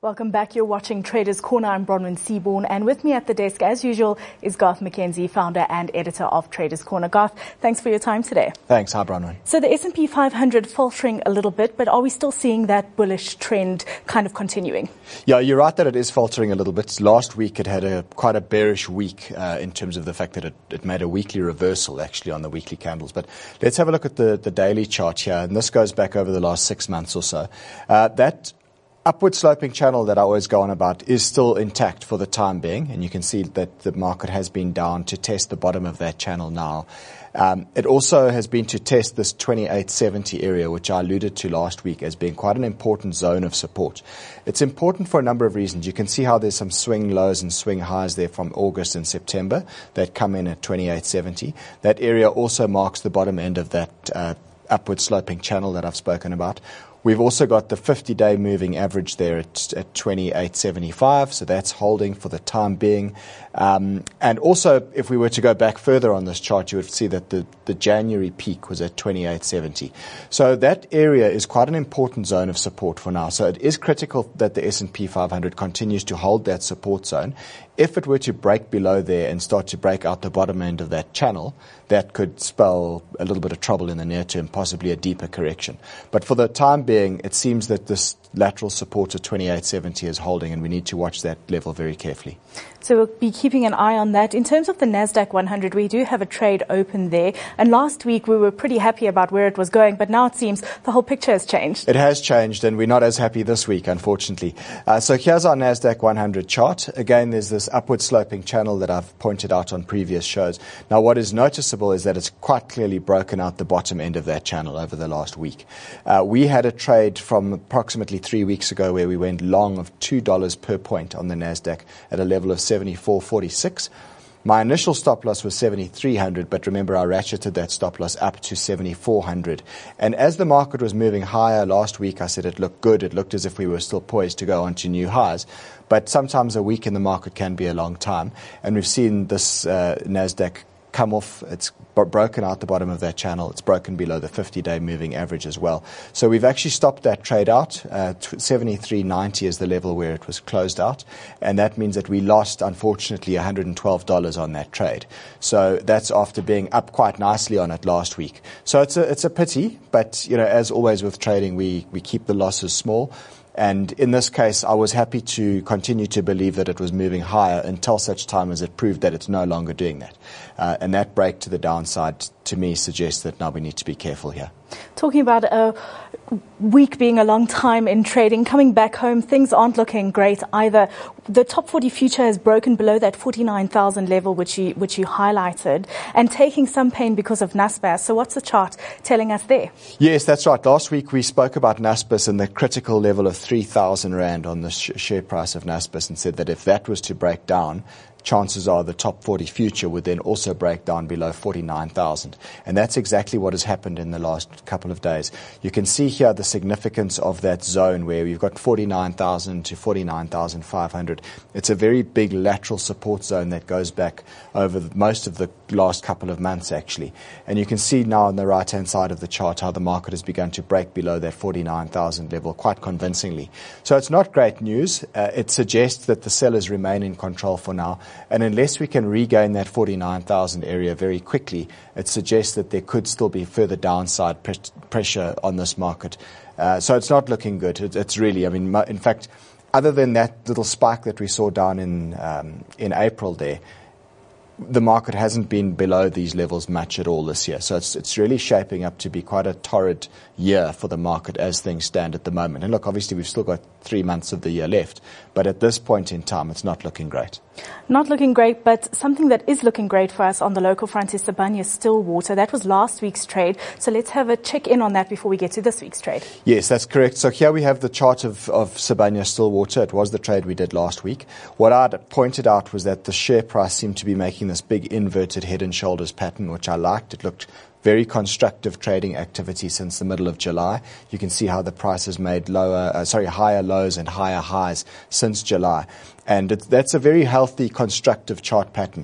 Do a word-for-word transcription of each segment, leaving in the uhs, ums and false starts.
Welcome back. You're watching Traders Corner. I'm Bronwyn Seaborn, and with me at the desk, as usual, is Garth McKenzie, founder and editor of Traders Corner. Garth, thanks for your time today. Thanks. Hi, Bronwyn. So the S and P five hundred faltering a little bit, but are we still seeing that bullish trend kind of continuing? Yeah, you're right that it is faltering a little bit. Last week it had a quite a bearish week uh, in terms of the fact that it, it made a weekly reversal actually on the weekly candles. But let's have a look at the, the daily chart here, and this goes back over the last six months or so. Uh, that upward sloping channel that I always go on about is still intact for the time being, and you can see that the market has been down to test the bottom of that channel now. Um, it also has been to test this twenty-eight seventy area, which I alluded to last week as being quite an important zone of support. It's important for a number of reasons. You can see how there's some swing lows and swing highs there from August and September that come in at twenty-eight seventy. That area also marks the bottom end of that uh, upward sloping channel that I've spoken about. We've also got the fifty-day moving average there at, at twenty-eight seventy-five, so that's holding for the time being. Um, and also, if we were to go back further on this chart, you would see that the, the January peak was at twenty-eight seventy. So that area is quite an important zone of support for now. So it is critical that the S and P five hundred continues to hold that support zone. If it were to break below there and start to break out the bottom end of that channel, that could spell a little bit of trouble in the near term, possibly a deeper correction. But for the time being, it seems that this lateral support at twenty-eight seventy is holding, and we need to watch that level very carefully. So we'll be keeping an eye on that. In terms of the NASDAQ one hundred, we do have a trade open there. And last week we were pretty happy about where it was going, but now it seems the whole picture has changed. It has changed, and we're not as happy this week, unfortunately. Uh, so here's our NASDAQ one hundred chart. Again, there's this upward sloping channel that I've pointed out on previous shows. Now, what is noticeable is that it's quite clearly broken out the bottom end of that channel over the last week. Uh, we had a trade from approximately three weeks ago where we went long of two dollars per point on the NASDAQ at a level of seventy-four forty-six. My initial stop loss was seventy-three hundred, but remember I ratcheted that stop loss up to seventy-four hundred. And as the market was moving higher last week, I said it looked good. It looked as if we were still poised to go on to new highs. But sometimes a week in the market can be a long time. And we've seen this uh, NASDAQ come off. It's b- broken out the bottom of that channel. It's broken below the fifty-day moving average as well. So we've actually stopped that trade out. Uh, seventy-three ninety is the level where it was closed out. And that means that we lost, unfortunately, one hundred twelve dollars on that trade. So that's after being up quite nicely on it last week. So it's a, it's a pity, but, you know, as always with trading, we, we keep the losses small. And in this case, I was happy to continue to believe that it was moving higher until such time as it proved that it's no longer doing that. Uh, and that break to the downside, to me, suggests that now we need to be careful here. Talking about a week being a long time in trading, coming back home, things aren't looking great either. The top forty future has broken below that forty-nine thousand level, which you, which you highlighted, and taking some pain because of Naspers. So what's the chart telling us there? Yes, that's right. Last week we spoke about Naspers and the critical level of three thousand Rand on the sh- share price of Naspers, and said that if that was to break down, chances are the top forty future would then also break down below forty-nine thousand. And that's exactly what has happened in the last couple of days. You can see here the significance of that zone where we've got forty-nine thousand to forty-nine thousand five hundred. It's a very big lateral support zone that goes back over the, most of the last couple of months, actually. And you can see now on the right-hand side of the chart how the market has begun to break below that forty-nine thousand level quite convincingly. So it's not great news. Uh, it suggests that the sellers remain in control for now. And unless we can regain that forty-nine thousand area very quickly, it suggests that there could still be further downside pre- pressure on this market. Uh, so it's not looking good. It, it's really, I mean, in fact, other than that little spike that we saw down in um, in April there, the market hasn't been below these levels much at all this year. So it's it's really shaping up to be quite a torrid year for the market as things stand at the moment. And look, obviously we've still got three months of the year left, but at this point in time, it's not looking great. Not looking great, but something that is looking great for us on the local front is Sibanye-Stillwater. That was last week's trade. So let's have a check in on that before we get to this week's trade. Yes, that's correct. So here we have the chart of, of Sibanye-Stillwater. It was the trade we did last week. What I'd pointed out was that the share price seemed to be making this big inverted head and shoulders pattern, which I liked. It looked very constructive trading activity since the middle of July. You can see how the price has made lower, uh, sorry, higher lows and higher highs since July. And it, that's a very healthy, constructive chart pattern.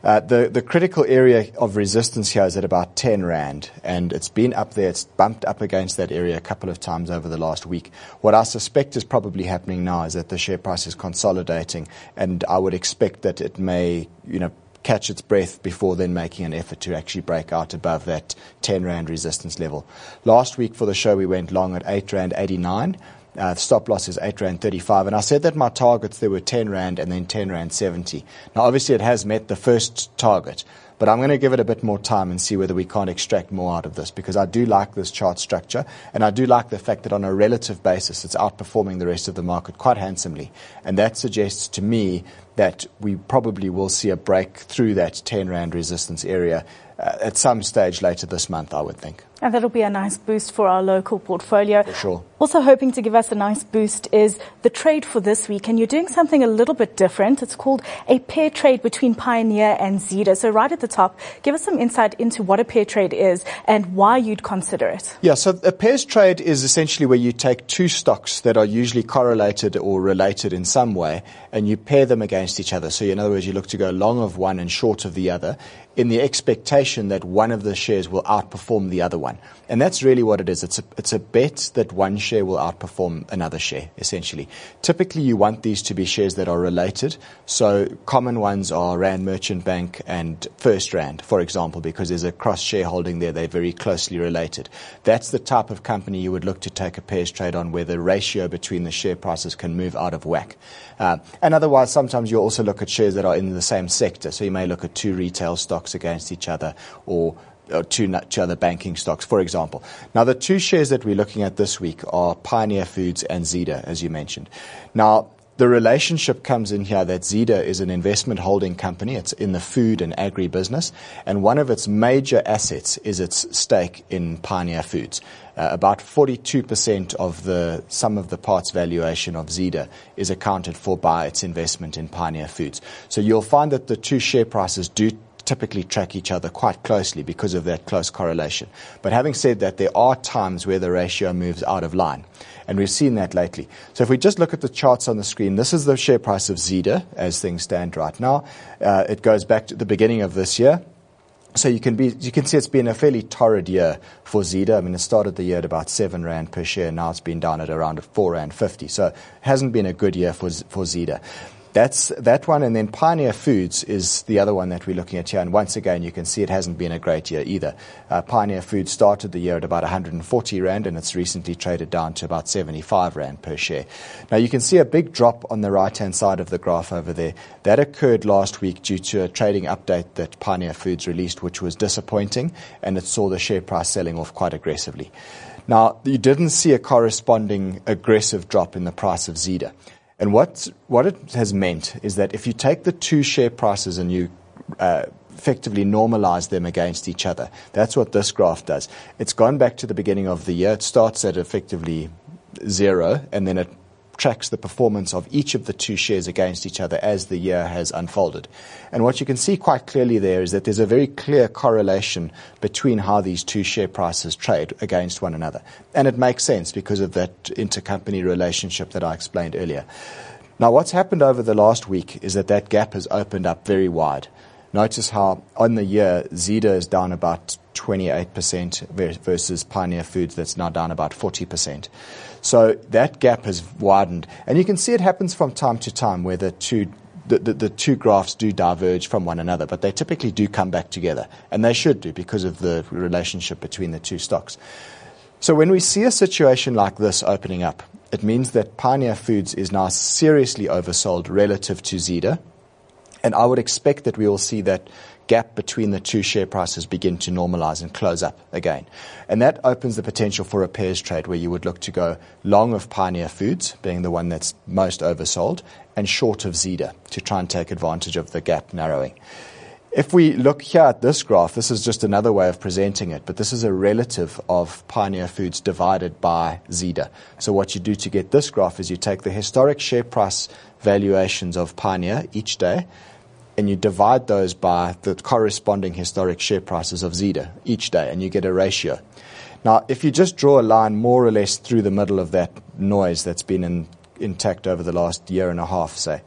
Uh, the, the critical area of resistance here is at about ten rand, and it's been up there. It's bumped up against that area a couple of times over the last week. What I suspect is probably happening now is that the share price is consolidating, and I would expect that it may, you know, catch its breath before then making an effort to actually break out above that ten rand resistance level. Last week for the show, we went long at eight rand eighty-nine. Uh, the stop loss is eight rand thirty-five, and I said that my targets, there were ten rand and then ten rand seventy. Now, obviously, it has met the first target, but I'm going to give it a bit more time and see whether we can't extract more out of this, because I do like this chart structure, and I do like the fact that on a relative basis, it's outperforming the rest of the market quite handsomely, and that suggests to me that we probably will see a break through that ten rand resistance area uh, at some stage later this month, I would think. And that'll be a nice boost for our local portfolio. For sure. Also hoping to give us a nice boost is the trade for this week. And you're doing something a little bit different. It's called a pair trade between Pioneer and Zeda. So right at the top, give us some insight into what a pair trade is and why you'd consider it. Yeah, so a pairs trade is essentially where you take two stocks that are usually correlated or related in some way, and you pair them against each other. So in other words, you look to go long of one and short of the other, in the expectation that one of the shares will outperform the other one. And that's really what it is. It's a, it's a bet that one share will outperform another share, essentially. Typically, you want these to be shares that are related. So common ones are Rand Merchant Bank and First Rand, for example, because there's a cross-shareholding there. They're very closely related. That's the type of company you would look to take a pairs trade on, where the ratio between the share prices can move out of whack. Uh, and otherwise, sometimes you also look at shares that are in the same sector. So you may look at two retail stocks against each other, or, or two, two other banking stocks, for example. Now, the two shares that we're looking at this week are Pioneer Foods and Zeda, as you mentioned. Now, the relationship comes in here that Zeda is an investment holding company. It's in the food and agri business, and one of its major assets is its stake in Pioneer Foods. Uh, about forty-two percent of the sum of the parts valuation of Zeda is accounted for by its investment in Pioneer Foods. So you'll find that the two share prices do typically track each other quite closely because of that close correlation. But having said that, there are times where the ratio moves out of line, and we've seen that lately. So if we just look at the charts on the screen, this is the share price of Zeda as things stand right now. Uh, it goes back to the beginning of this year. So you can be, you can see it's been a fairly torrid year for Zeda. I mean, it started the year at about seven rand per share. Now it's been down at around four rand fifty. So it hasn't been a good year for for Zeda. That's that one. And then Pioneer Foods is the other one that we're looking at here. And once again, you can see it hasn't been a great year either. Uh, Pioneer Foods started the year at about one hundred forty rand, and it's recently traded down to about seventy-five rand per share. Now, you can see a big drop on the right-hand side of the graph over there. That occurred last week due to a trading update that Pioneer Foods released, which was disappointing, and it saw the share price selling off quite aggressively. Now, you didn't see a corresponding aggressive drop in the price of Zeda. And what what it has meant is that if you take the two share prices and you uh, effectively normalize them against each other, that's what this graph does. It's gone back to the beginning of the year. It starts at effectively zero, and then it tracks the performance of each of the two shares against each other as the year has unfolded. And what you can see quite clearly there is that there's a very clear correlation between how these two share prices trade against one another. And it makes sense because of that intercompany relationship that I explained earlier. Now, what's happened over the last week is that that gap has opened up very wide. Notice how on the year, Zeda is down about twenty-eight percent versus Pioneer Foods that's now down about forty percent. So that gap has widened. And you can see it happens from time to time where the two the, the, the two graphs do diverge from one another, but they typically do come back together. And they should do because of the relationship between the two stocks. So when we see a situation like this opening up, it means that Pioneer Foods is now seriously oversold relative to Zeda. And I would expect that we will see that gap between the two share prices begin to normalize and close up again. And that opens the potential for a pairs trade where you would look to go long of Pioneer Foods, being the one that's most oversold, and short of Zeda to try and take advantage of the gap narrowing. If we look here at this graph, this is just another way of presenting it, but this is a relative of Pioneer Foods divided by Zeda. So what you do to get this graph is you take the historic share price valuations of Pioneer each day, and you divide those by the corresponding historic share prices of Zeda each day, and you get a ratio. Now, if you just draw a line more or less through the middle of that noise that's been in, intact over the last year and a half, say,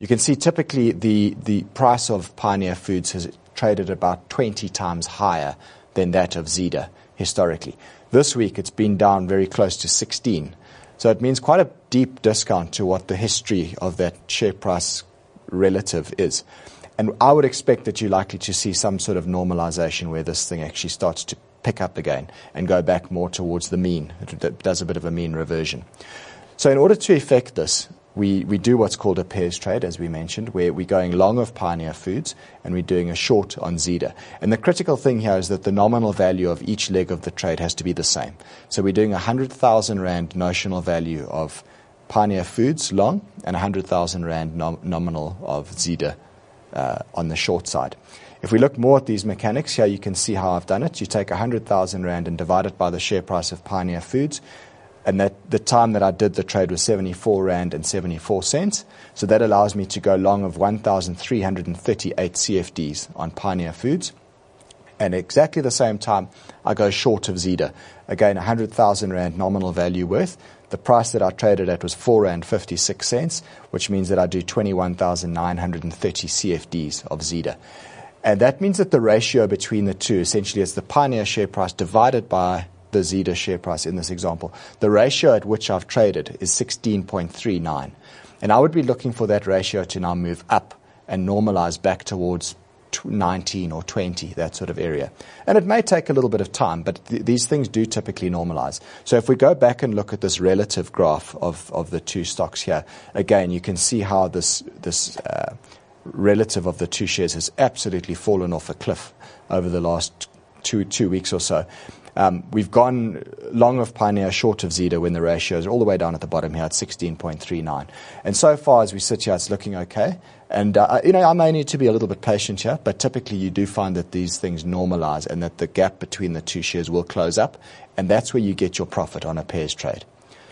You can see typically the, the price of Pioneer Foods has traded about twenty times higher than that of Zeda historically. This week it's been down very close to sixteen. So it means quite a deep discount to what the history of that share price relative is. And I would expect that you're likely to see some sort of normalization where this thing actually starts to pick up again and go back more towards the mean. It does a bit of a mean reversion. So in order to effect this, we, we do what's called a pairs trade, as we mentioned, where we're going long of Pioneer Foods and we're doing a short on Zeda. And the critical thing here is that the nominal value of each leg of the trade has to be the same. So we're doing a one hundred thousand rand notional value of Pioneer Foods long and one hundred thousand rand nom- nominal of Zeda uh, on the short side. If we look more at these mechanics, here you can see how I've done it. You take one hundred thousand rand and divide it by the share price of Pioneer Foods. And that the time that I did the trade was seventy-four rand and seventy-four cents. So that allows me to go long of one thousand three hundred thirty-eight C F Ds on Pioneer Foods. And exactly the same time, I go short of Zeda. Again, one hundred thousand rand nominal value worth. The price that I traded at was four rand fifty-six cents, which means that I do twenty-one thousand nine hundred thirty C F Ds of Zeda. And that means that the ratio between the two, essentially, is the Pioneer share price divided by the Zeda share price in this example. The ratio at which I've traded is sixteen point three nine. And I would be looking for that ratio to now move up and normalize back towards nineteen or twenty, that sort of area. And it may take a little bit of time, but th- these things do typically normalize. So if we go back and look at this relative graph of, of the two stocks here, again, you can see how this, this uh, relative of the two shares has absolutely fallen off a cliff over the last two, two weeks or so. Um, we've gone long of Pioneer, short of Zeda when the ratio is all the way down at the bottom here at sixteen point three nine. And so far as we sit here, it's looking okay. And, uh, you know, I may need to be a little bit patient here, but typically you do find that these things normalize and that the gap between the two shares will close up. And that's where you get your profit on a pairs trade.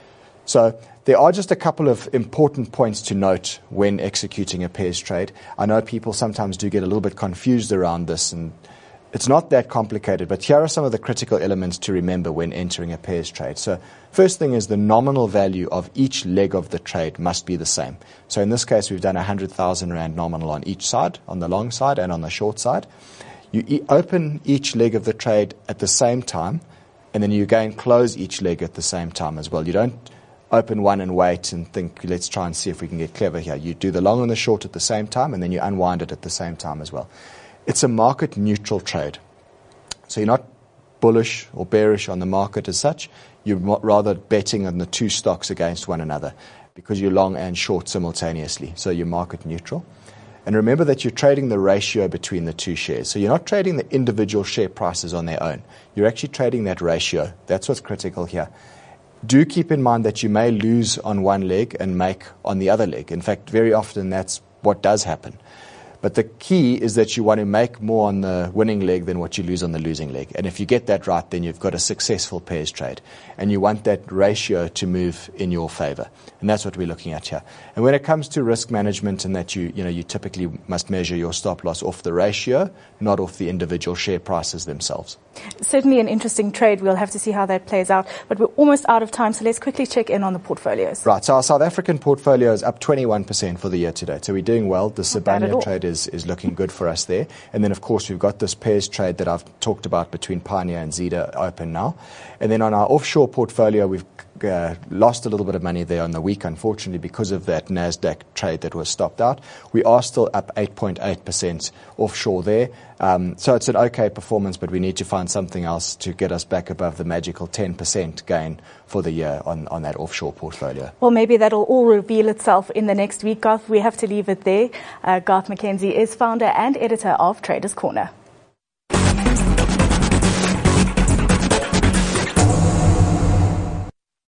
So there are just a couple of important points to note when executing a pairs trade. I know people sometimes do get a little bit confused around this, and it's not that complicated, but here are some of the critical elements to remember when entering a pairs trade. So first thing is the nominal value of each leg of the trade must be the same. So in this case, we've done one hundred thousand rand nominal on each side, on the long side and on the short side. You e- open each leg of the trade at the same time, and then you again close each leg at the same time as well. You don't open one and wait and think, let's try and see if we can get clever here. You do the long and the short at the same time, and then you unwind it at the same time as well. It's a market neutral trade. So you're not bullish or bearish on the market as such. You're rather betting on the two stocks against one another because you're long and short simultaneously. So you're market neutral. And remember that you're trading the ratio between the two shares. So you're not trading the individual share prices on their own. You're actually trading that ratio. That's what's critical here. Do keep in mind that you may lose on one leg and make on the other leg. In fact, very often that's what does happen. But the key is that you want to make more on the winning leg than what you lose on the losing leg. And if you get that right, then you've got a successful pairs trade. And you want that ratio to move in your favor. And that's what we're looking at here. And when it comes to risk management and that you, you know, you typically must measure your stop loss off the ratio, not off the individual share prices themselves. Certainly an interesting trade. We'll have to see how that plays out. But we're almost out of time, so let's quickly check in on the portfolios. Right, so our South African portfolio is up twenty-one percent for the year to date. So we're doing well. The Sibania trade is, is looking good for us there. And then, of course, we've got this pairs trade that I've talked about between Pioneer and Zeda open now. And then on our offshore portfolio, we've uh, lost a little bit of money there on the week, unfortunately, because of that NASDAQ trade that was stopped out. We are still up eight point eight percent offshore there. Um, so it's an okay performance, but we need to find something else to get us back above the magical ten percent gain for the year on, on that offshore portfolio. Well, maybe that'll all reveal itself in the next week, Garth. We have to leave it there. Uh, Garth McKenzie is founder and editor of Traders Corner.